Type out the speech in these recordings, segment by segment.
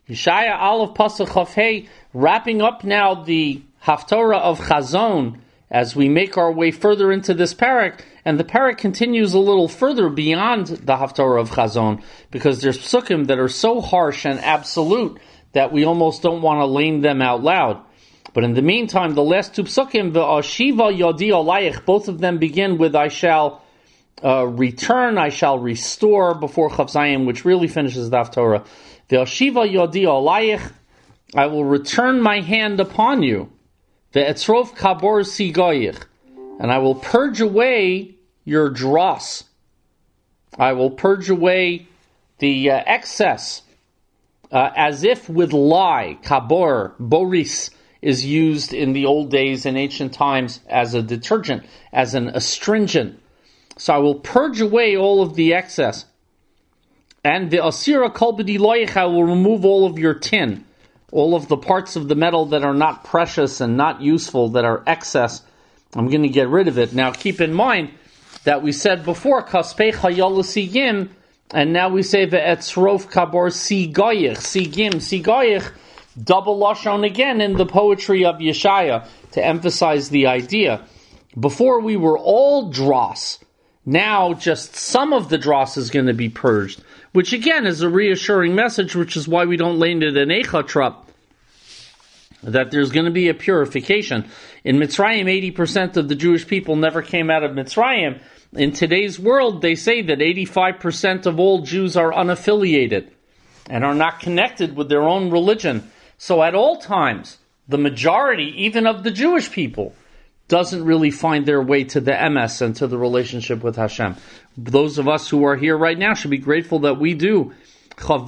Yeshaya Aleph Pasuk Chaf Hey, wrapping up now the Haftorah of Chazon as we make our way further into this parak, and the parak continues a little further beyond the Haftorah of Chazon, because there's psukim that are so harsh and absolute that we almost don't want to lame them out loud. But in the meantime, the last two psukim, V'ashiva Yodi Olayich, both of them begin with I shall return, I shall restore, before Chav Zayin, which really finishes the Haftorah. V'ashiva Yodi Olayich, I will return my hand upon you. Ve'etzrov kabor sigoyich, and I will purge away your dross. I will purge away the excess, as if with lye. Kabor, boris, is used in the old days, in ancient times, as a detergent, as an astringent. So I will purge away all of the excess. And the asira kol b'di loyich, I will remove all of your tin, all of the parts of the metal that are not precious and not useful, that are excess. I'm going to get rid of it. Now keep in mind that we said before, kaspei chayol sigim, and now we say ve'etzrof kabor sigoyich, sigoyich, double lashon again in the poetry of Yeshaya, to emphasize the idea. Before we were all dross, now just some of the dross is going to be purged, which again is a reassuring message, which is why we don't lay it in Eichatrup, that there's going to be a purification. In Mitzrayim, 80% of the Jewish people never came out of Mitzrayim. In today's world, they say that 85% of all Jews are unaffiliated and are not connected with their own religion. So at all times, the majority, even of the Jewish people, doesn't really find their way to the emes and to the relationship with Hashem. Those of us who are here right now should be grateful that we do. Again,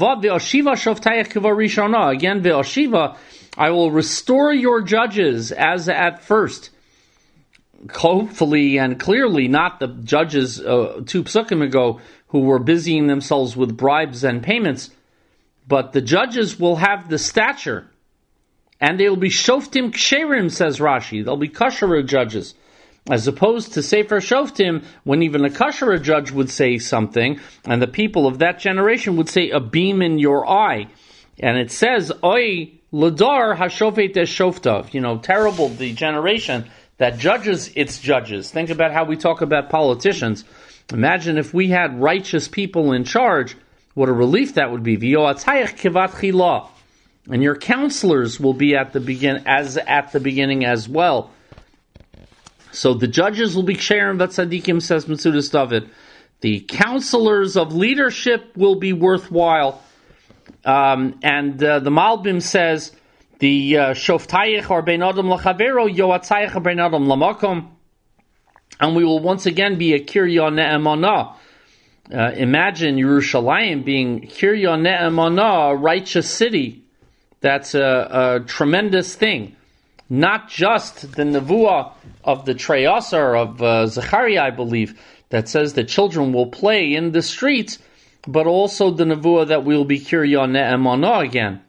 ve'ashiva, I will restore your judges as at first. Hopefully and clearly not the judges 2 psukim ago who were busying themselves with bribes and payments, but the judges will have the stature, and they will be shoftim ksherim, says Rashi. They'll be kosher judges, as opposed to Sefer Shoftim, when even a kosher judge would say something, and the people of that generation would say, a beam in your eye. And it says, Oy ladar hashofet es shoftav. Terrible the generation that judges its judges. Think about how we talk about politicians. Imagine if we had righteous people in charge, what a relief that would be. V'yoatzayich kivat chila. And your counselors will be at the beginning as well. So the judges will be ksherim v'tzadikim, says Metzudas David. The counselors of leadership will be worthwhile. And the Malbim says, the shoftayich or bein adam lachavero, yoatzayich or bein adam lamakom. And we will once again be a kirya ne'emanah. Imagine Yerushalayim being kirya ne'emanah, a righteous city. That's a tremendous thing. Not just the nevuah of the Treyasar of Zechariah, I believe, that says that children will play in the streets, but also the nevuah that we'll be kirya ne'emanah again.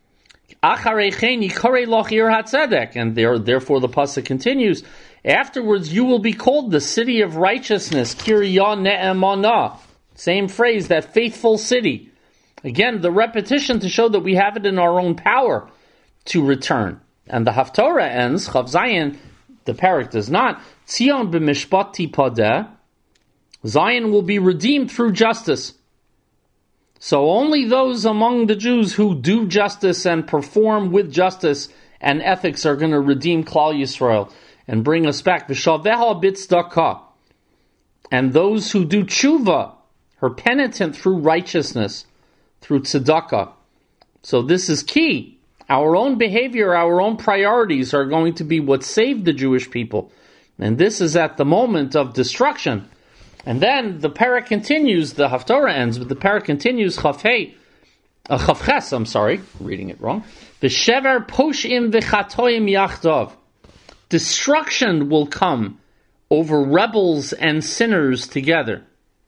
And therefore the pasuk continues, afterwards you will be called the city of righteousness, kirya ne'emanah. Same phrase, that faithful city. Again, the repetition to show that we have it in our own power to return. And the Haftorah ends, Chav Zayin, the parak does not, Tzion b'mishpat tipadeh, Zion will be redeemed through justice. So only those among the Jews who do justice and perform with justice and ethics are going to redeem Klal Yisrael and bring us back. V'shaveha b'tzdakah. And those who do tshuva, are penitent through righteousness, through tzedakah. So this is key. Our own behavior, our own priorities are going to be what saved the Jewish people. And this is at the moment of destruction. And then the parak continues, the Haftorah ends, but the parak continues, Chavches, reading it wrong. V'shever poshim v'chatoim yachdav. Destruction will come over rebels and sinners together.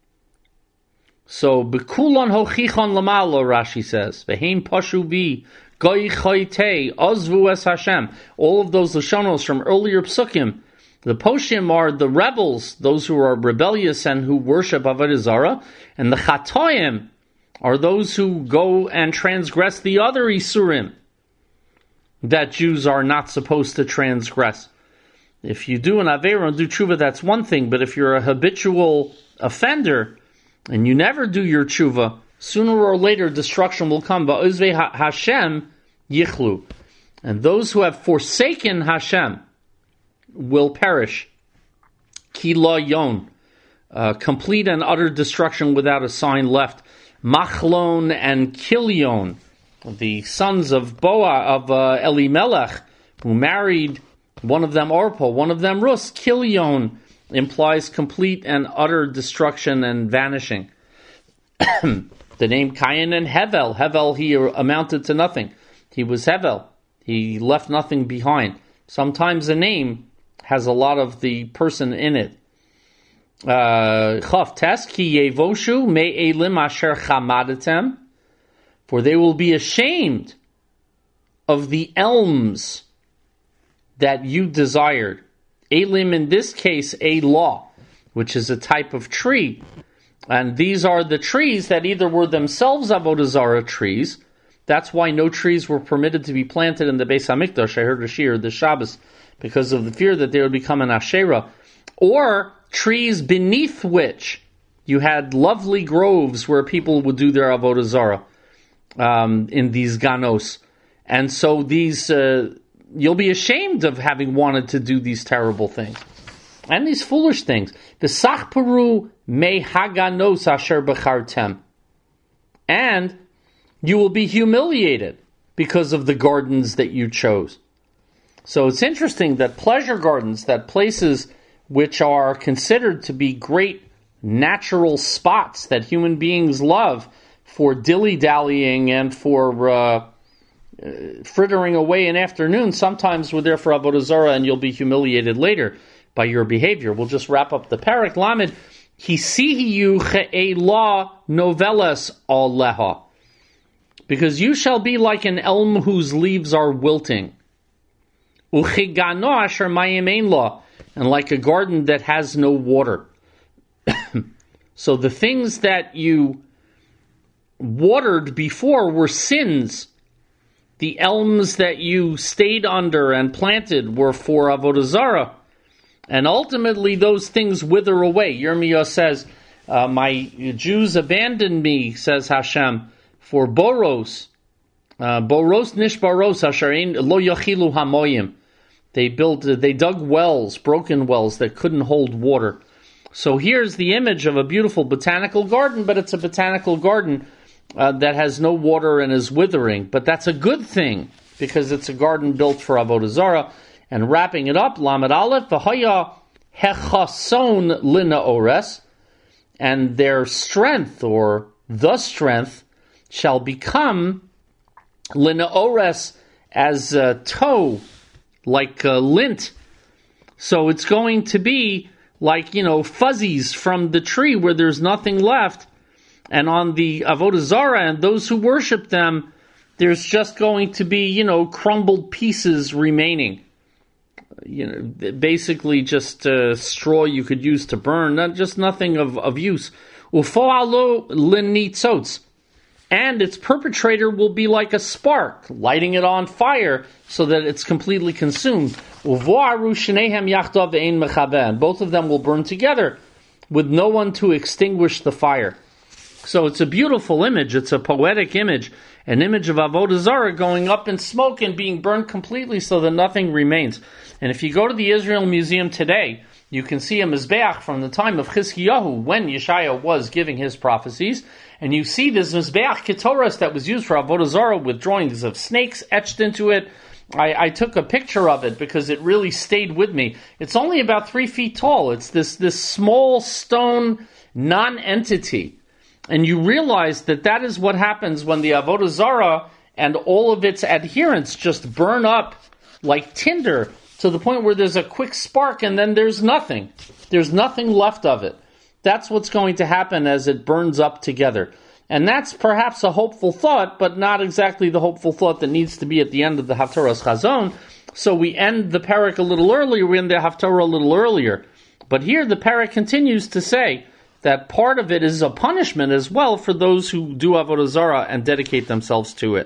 So, B'kulon hochichon lamalo, Rashi says, V'heim pashu vi, goy choytei, ozvu es Hashem. All of those lashonos from earlier psukim. The poshim are the rebels, those who are rebellious and who worship Avodah Zarah, and the chatoim are those who go and transgress the other Isurim that Jews are not supposed to transgress. If you do an Aveira and do Tshuva, that's one thing, but if you're a habitual offender and you never do your Tshuva, sooner or later destruction will come. Va'ozvei Hashem yichlu. And those who have forsaken Hashem will perish. Ki la yon. Complete and utter destruction without a sign left. Machlon and Kilion, the sons of Elimelech, who married one of them Orpah, one of them Rus. Kilion implies complete and utter destruction and vanishing. The name Cain and Hevel. Hevel, he amounted to nothing. He was Hevel. He left nothing behind. Sometimes a name has a lot of the person in it. Chav Tes ki yevoshu me'elim asher chamadatem, for they will be ashamed of the elms that you desired. Elim in this case, a law, which is a type of tree. And these are the trees that either were themselves Avodah Zarah trees. That's why no trees were permitted to be planted in the Beis HaMikdash. I heard a shiur this Shabbos, because of the fear that they would become an Asherah. Or trees beneath which you had lovely groves where people would do their Avodah Zarah in these ganos. And so these, you'll be ashamed of having wanted to do these terrible things. And these foolish things. V'sachparu me haganos asher bechartem. And you will be humiliated because of the gardens that you chose. So it's interesting that pleasure gardens, that places which are considered to be great natural spots that human beings love for dilly-dallying and for frittering away an afternoon, sometimes we're there for Avodah Zarah and you'll be humiliated later by your behavior. We'll just wrap up the parak. Lamed, hisihiyu che'ela novelas aleha. Because you shall be like an elm whose leaves are wilting. Uchigano asher mayim ein la. And like a garden that has no water. So the things that you watered before were sins. The elms that you stayed under and planted were for Avodah Zarah. And ultimately those things wither away. Yirmiyah says, my Jews abandoned me, says Hashem, for boros. Boros nishbaros asher lo yachilu hamoyim. They dug wells, broken wells that couldn't hold water. So here's the image of a beautiful botanical garden, but it's a botanical garden that has no water and is withering. But that's a good thing, because it's a garden built for Avodah Zarah. And wrapping it up, Lamed Aleph, v'haya hechason lina ores, and their strength, or the strength, shall become lina ores, as tow, like lint. So it's going to be like, fuzzies from the tree where there's nothing left. And on the Avodah Zarah and those who worship them, there's just going to be, crumbled pieces remaining. Basically just straw you could use to burn, just nothing of use. Ufoalo linitzotz. And its perpetrator will be like a spark, lighting it on fire so that it's completely consumed. And both of them will burn together with no one to extinguish the fire. So it's a beautiful image. It's a poetic image. An image of Avodah Zarah going up in smoke and being burned completely so that nothing remains. And if you go to the Israel Museum today, you can see a Mizbeach from the time of Chizkiyahu, when Yeshaya was giving his prophecies. And you see this Mizbeach Ketoras that was used for Avodah Zarah with drawings of snakes etched into it. I took a picture of it because it really stayed with me. It's only about 3 feet tall. It's this small stone non-entity. And you realize that is what happens when the Avodah Zarah and all of its adherents just burn up like tinder to the point where there's a quick spark and then there's nothing. There's nothing left of it. That's what's going to happen as it burns up together. And that's perhaps a hopeful thought, but not exactly the hopeful thought that needs to be at the end of the Haftarah's Chazon. So we end the parak a little earlier, we end the Haftarah a little earlier. But here the parak continues to say that part of it is a punishment as well for those who do Avodah Zarah and dedicate themselves to it.